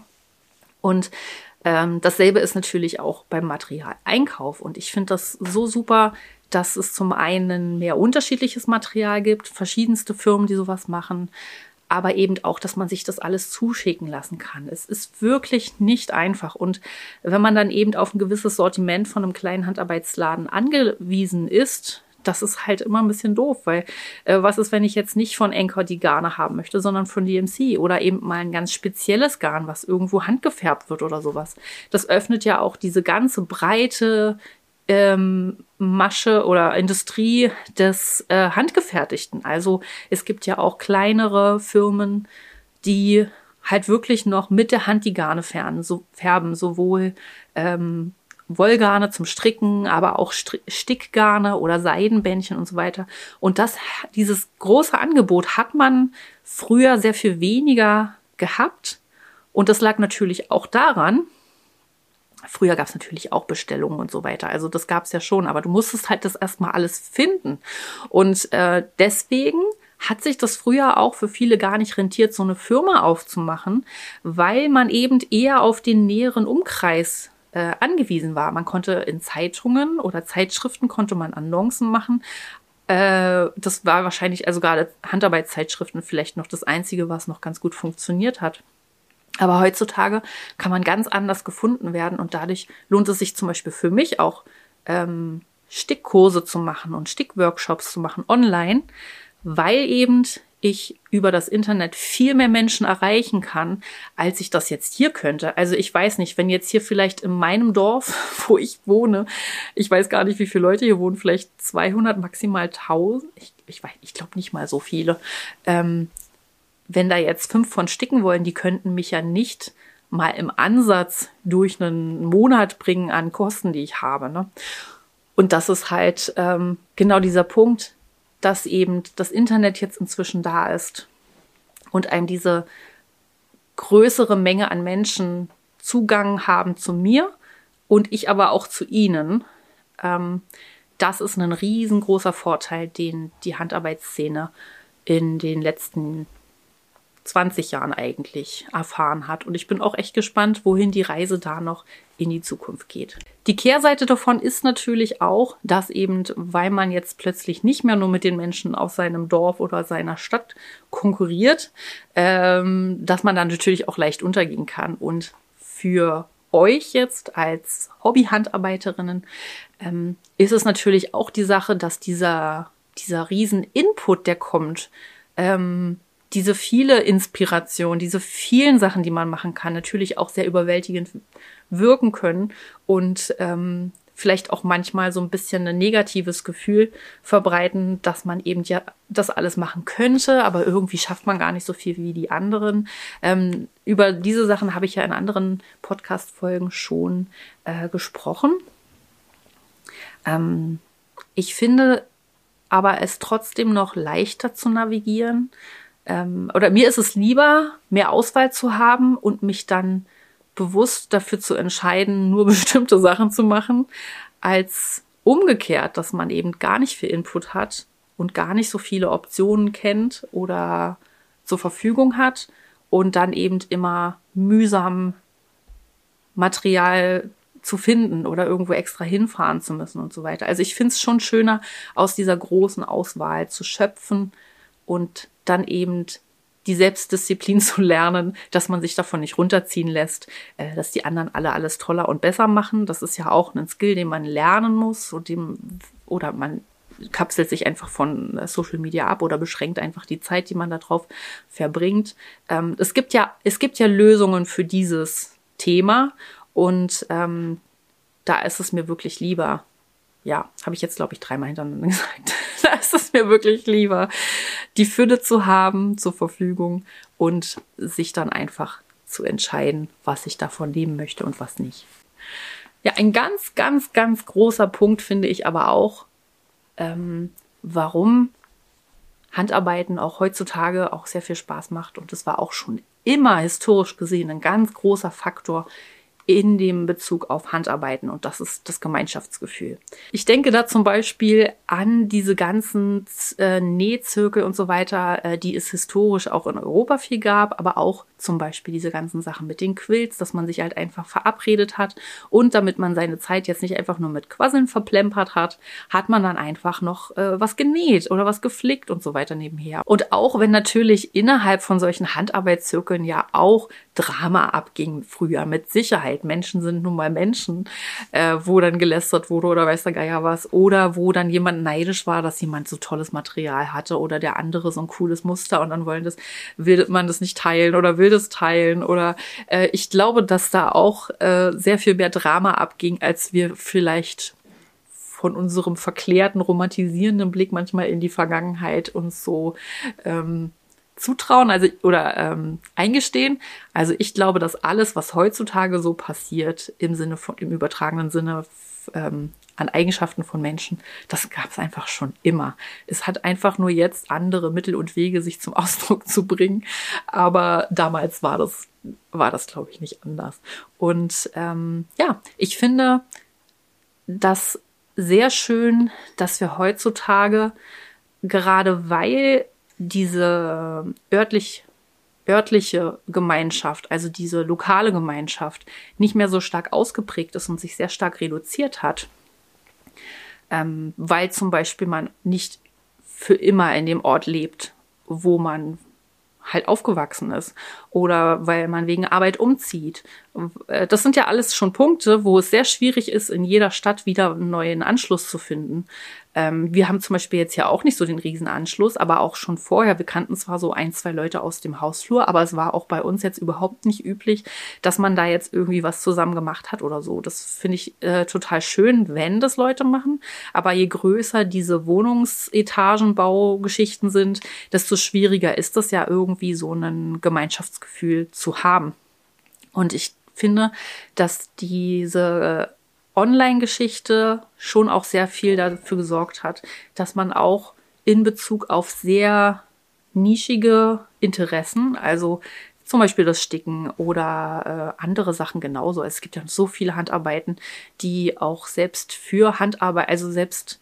Und ähm, dasselbe ist natürlich auch beim Materialeinkauf. Und ich finde das so super, dass es zum einen mehr unterschiedliches Material gibt, verschiedenste Firmen, die sowas machen, aber eben auch, dass man sich das alles zuschicken lassen kann. Es ist wirklich nicht einfach. Und wenn man dann eben auf ein gewisses Sortiment von einem kleinen Handarbeitsladen angewiesen ist, das ist halt immer ein bisschen doof, weil äh, was ist, wenn ich jetzt nicht von Anchor die Garne haben möchte, sondern von D M C oder eben mal ein ganz spezielles Garn, was irgendwo handgefärbt wird oder sowas. Das öffnet ja auch diese ganze breite ähm, Masche oder Industrie des äh, Handgefertigten. Also es gibt ja auch kleinere Firmen, die halt wirklich noch mit der Hand die Garne färben, so, färben sowohl ähm, Wollgarne zum Stricken, aber auch Stri- Stickgarne oder Seidenbändchen und so weiter. Und das, dieses große Angebot hat man früher sehr viel weniger gehabt. Und das lag natürlich auch daran, früher gab es natürlich auch Bestellungen und so weiter. Also das gab es ja schon, aber du musstest halt das erstmal alles finden. Und äh, deswegen hat sich das früher auch für viele gar nicht rentiert, so eine Firma aufzumachen, weil man eben eher auf den näheren Umkreis äh, angewiesen war. Man konnte in Zeitungen oder Zeitschriften konnte man Annoncen machen. Äh, das war wahrscheinlich, also gerade Handarbeitszeitschriften vielleicht noch das Einzige, was noch ganz gut funktioniert hat. Aber heutzutage kann man ganz anders gefunden werden und dadurch lohnt es sich zum Beispiel für mich auch, ähm, Stickkurse zu machen und Stickworkshops zu machen online, weil eben ich über das Internet viel mehr Menschen erreichen kann, als ich das jetzt hier könnte. Also ich weiß nicht, wenn jetzt hier vielleicht in meinem Dorf, wo ich wohne, ich weiß gar nicht, wie viele Leute hier wohnen, vielleicht zweihundert, maximal tausend, ich, ich weiß, ich glaube nicht mal so viele, ähm, wenn da jetzt fünf von sticken wollen, die könnten mich ja nicht mal im Ansatz durch einen Monat bringen an Kosten, die ich habe, ne? Und das ist halt ähm, genau dieser Punkt, dass eben das Internet jetzt inzwischen da ist und einem diese größere Menge an Menschen Zugang haben zu mir und ich aber auch zu ihnen. Ähm, das ist ein riesengroßer Vorteil, den die Handarbeitsszene in den letzten zwanzig Jahren eigentlich erfahren hat. Und ich bin auch echt gespannt, wohin die Reise da noch in die Zukunft geht. Die Kehrseite davon ist natürlich auch, dass eben, weil man jetzt plötzlich nicht mehr nur mit den Menschen aus seinem Dorf oder seiner Stadt konkurriert, ähm, dass man dann natürlich auch leicht untergehen kann. Und für euch jetzt als Hobby-Handarbeiterinnen ähm, ist es natürlich auch die Sache, dass dieser, dieser riesen Input, der kommt, ähm, diese viele Inspiration, diese vielen Sachen, die man machen kann, natürlich auch sehr überwältigend wirken können und ähm, vielleicht auch manchmal so ein bisschen ein negatives Gefühl verbreiten, dass man eben ja das alles machen könnte, aber irgendwie schafft man gar nicht so viel wie die anderen. Ähm, über diese Sachen habe ich ja in anderen Podcast-Folgen schon äh, gesprochen. Ähm, ich finde aber es trotzdem noch leichter zu navigieren, Ähm, oder mir ist es lieber, mehr Auswahl zu haben und mich dann bewusst dafür zu entscheiden, nur bestimmte Sachen zu machen, als umgekehrt, dass man eben gar nicht viel Input hat und gar nicht so viele Optionen kennt oder zur Verfügung hat und dann eben immer mühsam Material zu finden oder irgendwo extra hinfahren zu müssen und so weiter. Also ich finde es schon schöner, aus dieser großen Auswahl zu schöpfen und dann eben die Selbstdisziplin zu lernen, dass man sich davon nicht runterziehen lässt, äh, dass die anderen alle alles toller und besser machen. Das ist ja auch ein Skill, den man lernen muss und dem, oder man kapselt sich einfach von Social Media ab oder beschränkt einfach die Zeit, die man darauf verbringt. Ähm, es gibt ja, es gibt ja Lösungen für dieses Thema und ähm, da ist es mir wirklich lieber, ja, habe ich jetzt, glaube ich, dreimal hintereinander gesagt. Da ist es mir wirklich lieber, die Fülle zu haben zur Verfügung und sich dann einfach zu entscheiden, was ich davon nehmen möchte und was nicht. Ja, ein ganz, ganz, ganz großer Punkt finde ich aber auch, ähm, warum Handarbeiten auch heutzutage auch sehr viel Spaß macht. Und das war auch schon immer historisch gesehen ein ganz großer Faktor in dem Bezug auf Handarbeiten und das ist das Gemeinschaftsgefühl. Ich denke da zum Beispiel an diese ganzen äh, Nähzirkel und so weiter, äh, die es historisch auch in Europa viel gab, aber auch zum Beispiel diese ganzen Sachen mit den Quilts, dass man sich halt einfach verabredet hat und damit man seine Zeit jetzt nicht einfach nur mit Quasseln verplempert hat, hat man dann einfach noch äh, was genäht oder was geflickt und so weiter nebenher. Und auch wenn natürlich innerhalb von solchen Handarbeitszirkeln ja auch Drama abging früher, mit Sicherheit. Menschen sind nun mal Menschen, äh, wo dann gelästert wurde oder weiß der Geier was. Oder wo dann jemand neidisch war, dass jemand so tolles Material hatte oder der andere so ein cooles Muster und dann wollen das, will man das nicht teilen oder will das teilen. Oder äh, ich glaube, dass da auch äh, sehr viel mehr Drama abging, als wir vielleicht von unserem verklärten, romantisierenden Blick manchmal in die Vergangenheit uns so ähm, zutrauen, also oder ähm, eingestehen. Also ich glaube, dass alles, was heutzutage so passiert, im Sinne von, im übertragenen Sinne ähm, an Eigenschaften von Menschen, das gab es einfach schon immer. Es hat einfach nur jetzt andere Mittel und Wege, sich zum Ausdruck zu bringen. Aber damals war das, war das, glaube ich, nicht anders. Und ähm, ja, ich finde das sehr schön, dass wir heutzutage, gerade weil diese örtlich, örtliche Gemeinschaft, also diese lokale Gemeinschaft, nicht mehr so stark ausgeprägt ist und sich sehr stark reduziert hat, ähm, weil zum Beispiel man nicht für immer in dem Ort lebt, wo man halt aufgewachsen ist oder weil man wegen Arbeit umzieht. Das sind ja alles schon Punkte, wo es sehr schwierig ist, in jeder Stadt wieder einen neuen Anschluss zu finden. Ähm, wir haben zum Beispiel jetzt ja auch nicht so den Riesenanschluss, aber auch schon vorher, wir kannten zwar so ein, zwei Leute aus dem Hausflur, aber es war auch bei uns jetzt überhaupt nicht üblich, dass man da jetzt irgendwie was zusammen gemacht hat oder so. Das finde ich äh, total schön, wenn das Leute machen, aber je größer diese Wohnungsetagenbaugeschichten sind, desto schwieriger ist es ja irgendwie so ein Gemeinschaftsgefühl zu haben. Und ich finde, dass diese Online-Geschichte schon auch sehr viel dafür gesorgt hat, dass man auch in Bezug auf sehr nischige Interessen, also zum Beispiel das Sticken oder äh, andere Sachen genauso. Es gibt ja so viele Handarbeiten, die auch selbst für Handarbeit, also selbst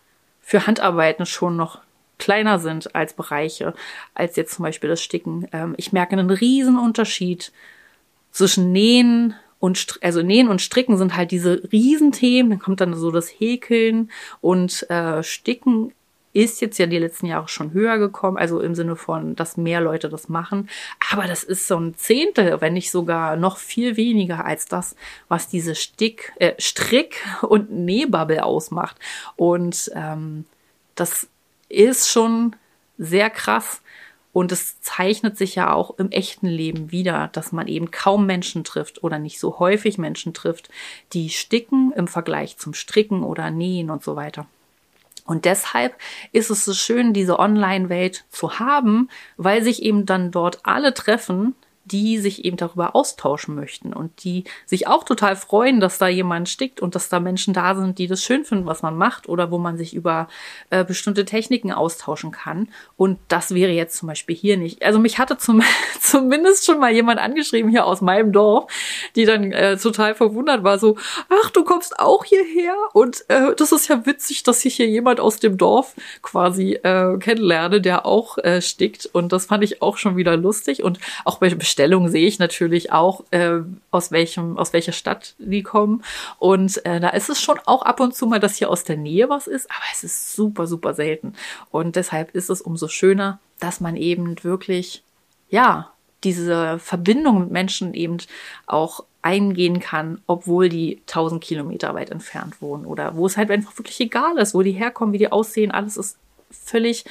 für Handarbeiten schon noch kleiner sind als Bereiche, als jetzt zum Beispiel das Sticken. Ähm, ich merke einen riesen Unterschied zwischen Nähen und, also Nähen und Stricken sind halt diese Riesenthemen. Dann kommt dann so das Häkeln und äh, Sticken ist jetzt ja die letzten Jahre schon höher gekommen, also im Sinne von, dass mehr Leute das machen. Aber das ist so ein Zehntel, wenn nicht sogar noch viel weniger als das, was diese Stick, äh, Strick- und Nähbubble ausmacht. Und ähm, das ist schon sehr krass. Und es zeichnet sich ja auch im echten Leben wieder, dass man eben kaum Menschen trifft oder nicht so häufig Menschen trifft, die sticken im Vergleich zum Stricken oder Nähen und so weiter. Und deshalb ist es so schön, diese Online-Welt zu haben, weil sich eben dann dort alle treffen, die sich eben darüber austauschen möchten und die sich auch total freuen, dass da jemand stickt und dass da Menschen da sind, die das schön finden, was man macht oder wo man sich über äh, bestimmte Techniken austauschen kann. Und das wäre jetzt zum Beispiel hier nicht. Also mich hatte zum, zumindest schon mal jemand angeschrieben hier aus meinem Dorf, die dann äh, total verwundert war, so, ach, du kommst auch hierher? Und äh, das ist ja witzig, dass ich hier jemand aus dem Dorf quasi äh, kennenlerne, der auch äh, stickt. Und das fand ich auch schon wieder lustig. Und auch bei Bestellungen sehe ich natürlich auch, äh, aus welchem, aus welcher Stadt die kommen. Und äh, da ist es schon auch ab und zu mal, dass hier aus der Nähe was ist, aber es ist super, super selten. Und deshalb ist es umso schöner, dass man eben wirklich, ja, diese Verbindung mit Menschen eben auch eingehen kann, obwohl die tausend Kilometer weit entfernt wohnen oder wo es halt einfach wirklich egal ist, wo die herkommen, wie die aussehen, alles ist völlig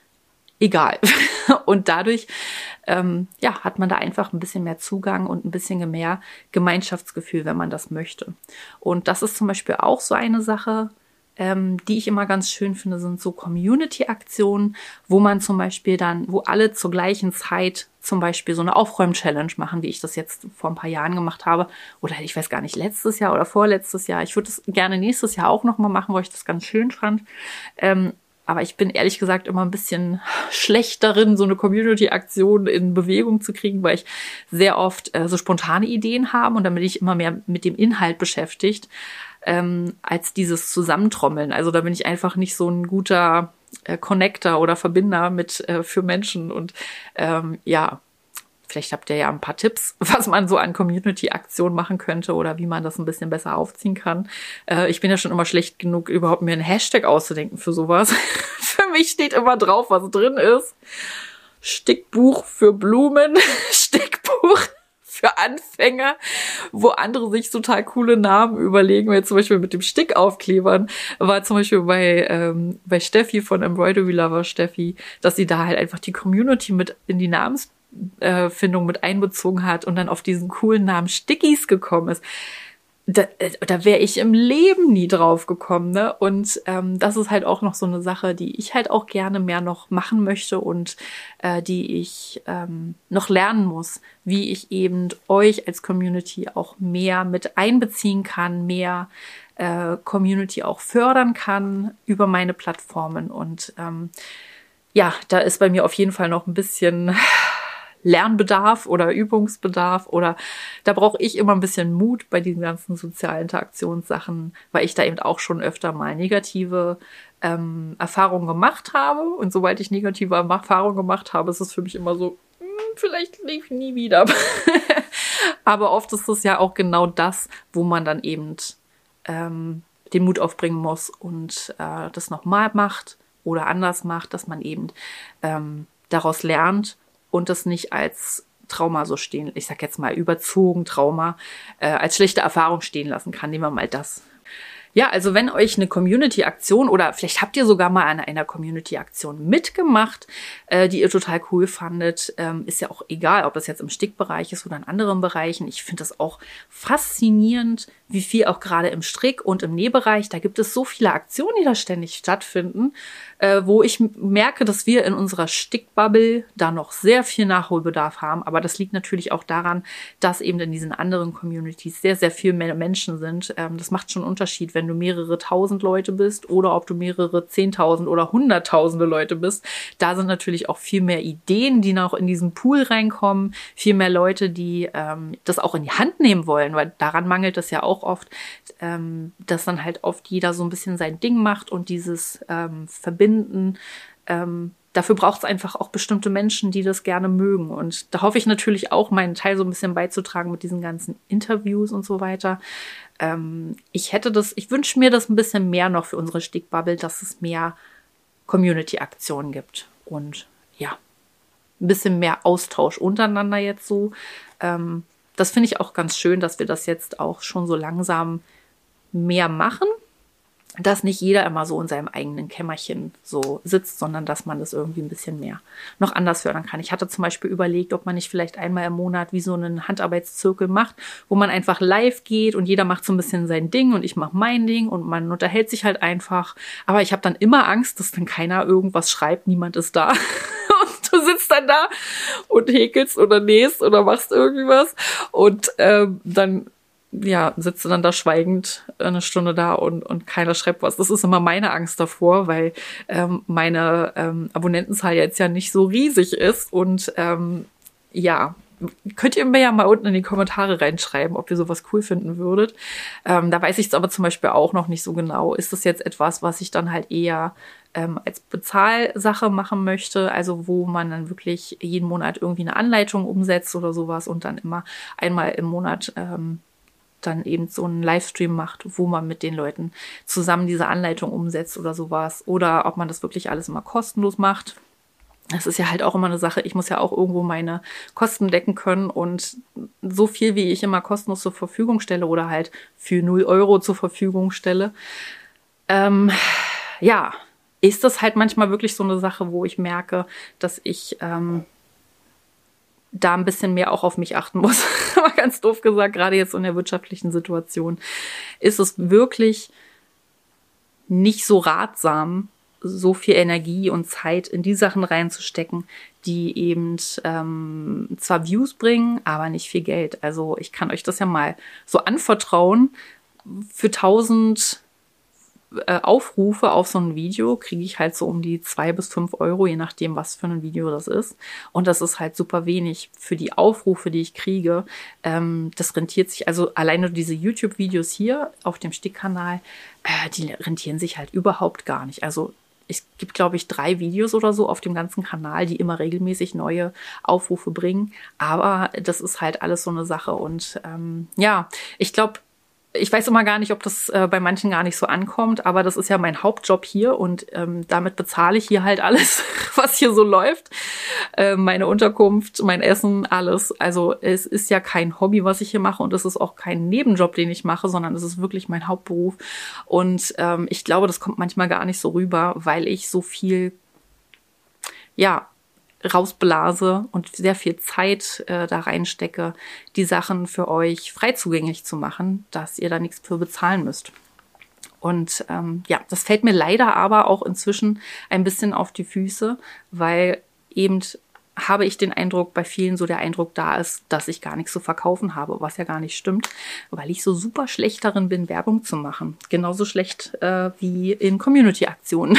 egal. Und dadurch ähm, ja, hat man da einfach ein bisschen mehr Zugang und ein bisschen mehr Gemeinschaftsgefühl, wenn man das möchte. Und das ist zum Beispiel auch so eine Sache, ähm, die ich immer ganz schön finde, sind so Community-Aktionen, wo man zum Beispiel dann, wo alle zur gleichen Zeit zum Beispiel so eine Aufräum-Challenge machen, wie ich das jetzt vor ein paar Jahren gemacht habe. Oder ich weiß gar nicht, letztes Jahr oder vorletztes Jahr. Ich würde das gerne nächstes Jahr auch nochmal machen, weil ich das ganz schön fand. Ähm, Aber ich bin ehrlich gesagt immer ein bisschen schlecht darin, so eine Community-Aktion in Bewegung zu kriegen, weil ich sehr oft äh, so spontane Ideen habe und dann bin ich immer mehr mit dem Inhalt beschäftigt, ähm, als dieses Zusammentrommeln. Also da bin ich einfach nicht so ein guter äh, Connector oder Verbinder mit äh, für Menschen. Und ähm, ja, vielleicht habt ihr ja ein paar Tipps, was man so an Community-Aktionen machen könnte oder wie man das ein bisschen besser aufziehen kann. Äh, ich bin ja schon immer schlecht genug, überhaupt mir einen Hashtag auszudenken für sowas. Für mich steht immer drauf, was drin ist. Stickbuch für Blumen, Stickbuch für Anfänger, wo andere sich total coole Namen überlegen. Jetzt zum Beispiel mit dem Stickaufklebern war zum Beispiel bei, ähm, bei Steffi von Embroidery Lover Steffi, dass sie da halt einfach die Community mit in die Namensfindung mit einbezogen hat und dann auf diesen coolen Namen Stickies gekommen ist. Da, da wäre ich im Leben nie drauf gekommen, ne? Und ähm, das ist halt auch noch so eine Sache, die ich halt auch gerne mehr noch machen möchte und äh, die ich ähm, noch lernen muss, wie ich eben euch als Community auch mehr mit einbeziehen kann, mehr äh, Community auch fördern kann über meine Plattformen. Und ähm, ja, da ist bei mir auf jeden Fall noch ein bisschen Lernbedarf oder Übungsbedarf oder da brauche ich immer ein bisschen Mut bei diesen ganzen sozialen Interaktionssachen, weil ich da eben auch schon öfter mal negative ähm, Erfahrungen gemacht habe und sobald ich negative Erfahrungen gemacht habe, ist es für mich immer so, hm, vielleicht lief nie wieder. Aber oft ist es ja auch genau das, wo man dann eben ähm, den Mut aufbringen muss und äh, das nochmal macht oder anders macht, dass man eben ähm, daraus lernt und das nicht als Trauma so stehen, ich sag jetzt mal überzogen Trauma, äh, als schlechte Erfahrung stehen lassen kann. Nehmen wir mal das. Ja, also wenn euch eine Community-Aktion oder vielleicht habt ihr sogar mal an einer Community-Aktion mitgemacht, äh, die ihr total cool fandet, ähm, ist ja auch egal, ob das jetzt im Stickbereich ist oder in anderen Bereichen. Ich finde das auch faszinierend, wie viel auch gerade im Strick- und im Nähbereich, da gibt es so viele Aktionen, die da ständig stattfinden, äh, wo ich merke, dass wir in unserer Stickbubble da noch sehr viel Nachholbedarf haben. Aber das liegt natürlich auch daran, dass eben in diesen anderen Communities sehr, sehr viel mehr Menschen sind. Ähm, das macht schon einen Unterschied, wenn wenn du mehrere tausend Leute bist oder ob du mehrere zehntausend oder hunderttausende Leute bist. Da sind natürlich auch viel mehr Ideen, die noch in diesen Pool reinkommen, viel mehr Leute, die ähm, das auch in die Hand nehmen wollen, weil daran mangelt es ja auch oft, ähm, dass dann halt oft jeder so ein bisschen sein Ding macht und dieses ähm, Verbinden, ähm, dafür braucht es einfach auch bestimmte Menschen, die das gerne mögen. Und da hoffe ich natürlich auch, meinen Teil so ein bisschen beizutragen mit diesen ganzen Interviews und so weiter. Ähm, ich hätte das, ich wünsche mir das ein bisschen mehr noch für unsere Stickbubble, dass es mehr Community-Aktionen gibt. Und ja, ein bisschen mehr Austausch untereinander jetzt so. Ähm, das finde ich auch ganz schön, dass wir das jetzt auch schon so langsam mehr machen. Dass nicht jeder immer so in seinem eigenen Kämmerchen so sitzt, sondern dass man das irgendwie ein bisschen mehr noch anders fördern kann. Ich hatte zum Beispiel überlegt, ob man nicht vielleicht einmal im Monat wie so einen Handarbeitszirkel macht, wo man einfach live geht und jeder macht so ein bisschen sein Ding und ich mache mein Ding und man unterhält sich halt einfach. Aber ich habe dann immer Angst, dass dann keiner irgendwas schreibt, niemand ist da. Und du sitzt dann da und häkelst oder nähst oder machst irgendwie was und ähm, dann ja, sitze dann da schweigend eine Stunde da und, und keiner schreibt was. Das ist immer meine Angst davor, weil ähm, meine ähm, Abonnentenzahl jetzt ja nicht so riesig ist. Und ähm, ja, könnt ihr mir ja mal unten in die Kommentare reinschreiben, ob ihr sowas cool finden würdet. Ähm, da weiß ich es aber zum Beispiel auch noch nicht so genau. Ist das jetzt etwas, was ich dann halt eher ähm, als Bezahlsache machen möchte, also wo man dann wirklich jeden Monat irgendwie eine Anleitung umsetzt oder sowas und dann immer einmal im Monat ähm, dann eben so einen Livestream macht, wo man mit den Leuten zusammen diese Anleitung umsetzt oder sowas. Oder ob man das wirklich alles immer kostenlos macht. Das ist ja halt auch immer eine Sache. Ich muss ja auch irgendwo meine Kosten decken können. Und so viel, wie ich immer kostenlos zur Verfügung stelle oder halt für null Euro zur Verfügung stelle, ähm, ja, ist das halt manchmal wirklich so eine Sache, wo ich merke, dass ich ähm, da ein bisschen mehr auch auf mich achten muss. Aber ganz doof gesagt, gerade jetzt in der wirtschaftlichen Situation ist es wirklich nicht so ratsam, so viel Energie und Zeit in die Sachen reinzustecken, die eben ähm, zwar Views bringen, aber nicht viel Geld. Also ich kann euch das ja mal so anvertrauen. Für tausend Aufrufe auf so ein Video kriege ich halt so um die zwei bis fünf Euro, je nachdem, was für ein Video das ist. Und das ist halt super wenig für die Aufrufe, die ich kriege. Ähm, das rentiert sich, also alleine diese YouTube-Videos hier auf dem Stickkanal, äh, die rentieren sich halt überhaupt gar nicht. Also es gibt, glaube ich, drei Videos oder so auf dem ganzen Kanal, die immer regelmäßig neue Aufrufe bringen. Aber das ist halt alles so eine Sache. Und ähm, ja, ich glaube, ich weiß immer gar nicht, ob das äh, bei manchen gar nicht so ankommt, aber das ist ja mein Hauptjob hier und ähm, damit bezahle ich hier halt alles, was hier so läuft. Äh, meine Unterkunft, mein Essen, alles. Also es ist ja kein Hobby, was ich hier mache und es ist auch kein Nebenjob, den ich mache, sondern es ist wirklich mein Hauptberuf. Und ähm, ich glaube, das kommt manchmal gar nicht so rüber, weil ich so viel, ja, rausblase und sehr viel Zeit äh, da reinstecke, die Sachen für euch frei zugänglich zu machen, dass ihr da nichts für bezahlen müsst. Und ähm, ja, das fällt mir leider aber auch inzwischen ein bisschen auf die Füße, weil eben habe ich den Eindruck, bei vielen so der Eindruck da ist, dass ich gar nichts zu verkaufen habe, was ja gar nicht stimmt, weil ich so super schlecht darin bin, Werbung zu machen. Genauso schlecht äh, wie in Community-Aktionen.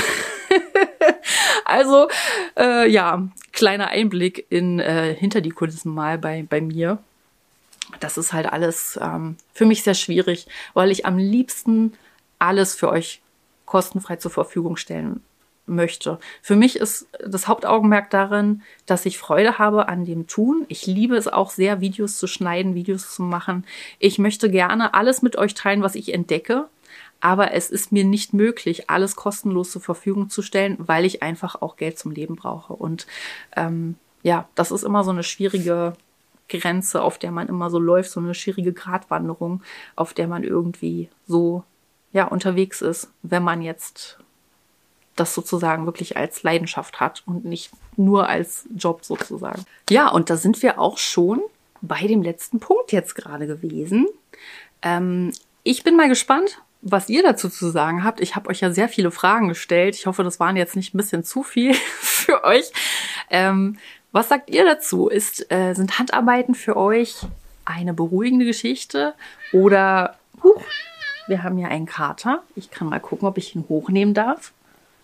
Also, äh, ja, kleiner Einblick in äh, hinter die Kulissen mal bei, bei mir. Das ist halt alles ähm, für mich sehr schwierig, weil ich am liebsten alles für euch kostenfrei zur Verfügung stellen möchte. Für mich ist das Hauptaugenmerk darin, dass ich Freude habe an dem Tun. Ich liebe es auch sehr, Videos zu schneiden, Videos zu machen. Ich möchte gerne alles mit euch teilen, was ich entdecke. Aber es ist mir nicht möglich, alles kostenlos zur Verfügung zu stellen, weil ich einfach auch Geld zum Leben brauche. Und ähm, ja, das ist immer so eine schwierige Grenze, auf der man immer so läuft, so eine schwierige Gratwanderung, auf der man irgendwie so ja unterwegs ist, wenn man jetzt das sozusagen wirklich als Leidenschaft hat und nicht nur als Job sozusagen. Ja, und da sind wir auch schon bei dem letzten Punkt jetzt gerade gewesen. Ähm, ich bin mal gespannt, was ihr dazu zu sagen habt. Ich habe euch ja sehr viele Fragen gestellt. Ich hoffe, das waren jetzt nicht ein bisschen zu viel für euch. Ähm, was sagt ihr dazu? Ist, äh, sind Handarbeiten für euch eine beruhigende Geschichte oder huch, wir haben hier einen Kater. Ich kann mal gucken, ob ich ihn hochnehmen darf.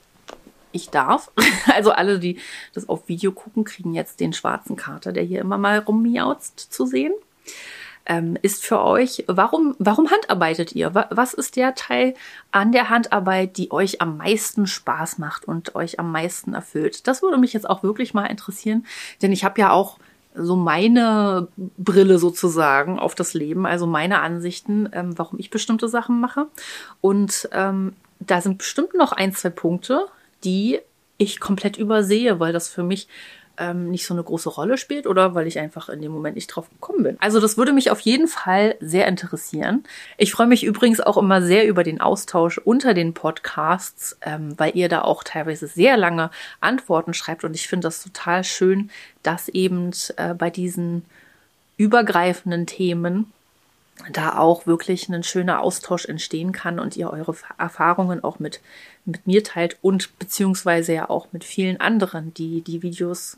Ich darf. Also alle, die das auf Video gucken, kriegen jetzt den schwarzen Kater, der hier immer mal rummiauzt, zu sehen. Ähm, ist für euch, warum, warum handarbeitet ihr? Was ist der Teil an der Handarbeit, die euch am meisten Spaß macht und euch am meisten erfüllt? Das würde mich jetzt auch wirklich mal interessieren, denn ich habe ja auch so meine Brille sozusagen auf das Leben, also meine Ansichten, ähm, warum ich bestimmte Sachen mache. Und ähm, da sind bestimmt noch ein, zwei Punkte, die ich komplett übersehe, weil das für mich ähm, nicht so eine große Rolle spielt oder weil ich einfach in dem Moment nicht drauf gekommen bin. Also das würde mich auf jeden Fall sehr interessieren. Ich freue mich übrigens auch immer sehr über den Austausch unter den Podcasts, ähm, weil ihr da auch teilweise sehr lange Antworten schreibt und ich finde das total schön, dass eben äh, bei diesen übergreifenden Themen da auch wirklich ein schöner Austausch entstehen kann und ihr eure Erfahrungen auch mit, mit mir teilt und beziehungsweise ja auch mit vielen anderen, die die Videos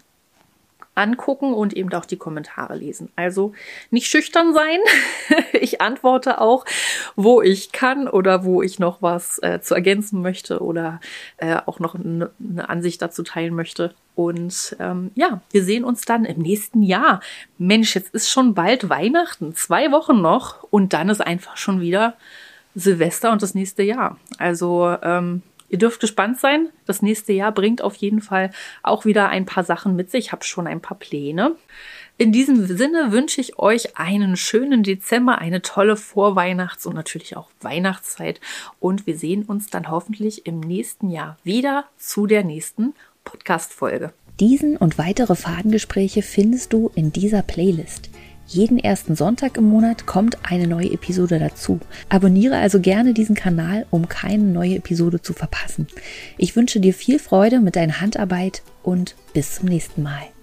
angucken und eben auch die Kommentare lesen. Also nicht schüchtern sein. Ich antworte auch, wo ich kann oder wo ich noch was äh, zu ergänzen möchte oder äh, auch noch eine, eine Ansicht dazu teilen möchte. Und ähm, ja, wir sehen uns dann im nächsten Jahr. Mensch, jetzt ist schon bald Weihnachten, zwei Wochen noch und dann ist einfach schon wieder Silvester und das nächste Jahr. Also ähm, ihr dürft gespannt sein. Das nächste Jahr bringt auf jeden Fall auch wieder ein paar Sachen mit sich. Ich habe schon ein paar Pläne. In diesem Sinne wünsche ich euch einen schönen Dezember, eine tolle Vorweihnachts- und natürlich auch Weihnachtszeit. Und wir sehen uns dann hoffentlich im nächsten Jahr wieder zu der nächsten Podcast-Folge. Diesen und weitere Fadengespräche findest du in dieser Playlist. Jeden ersten Sonntag im Monat kommt eine neue Episode dazu. Abonniere also gerne diesen Kanal, um keine neue Episode zu verpassen. Ich wünsche dir viel Freude mit deiner Handarbeit und bis zum nächsten Mal.